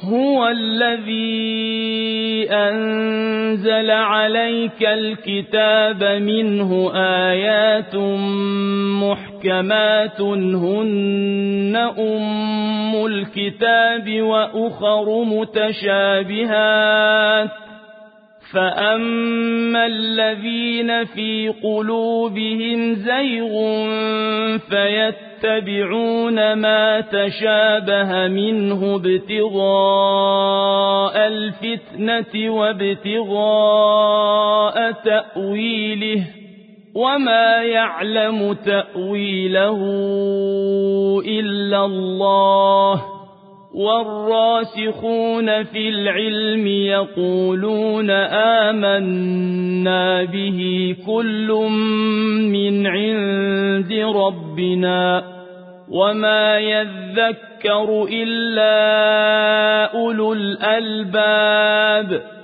هو الذي أنزل عليك الكتاب منه آيات محكمات هن أم الكتاب وأخر متشابهات فأما الذين في قلوبهم زيغ فيتبعون ما تشابه منه ابتغاء الفتنة وابتغاء تأويله وما يعلم تأويله إلا الله والراسخون في العلم يقولون آمنا به كل من عند ربنا وما يذكر إلا أولو الألباب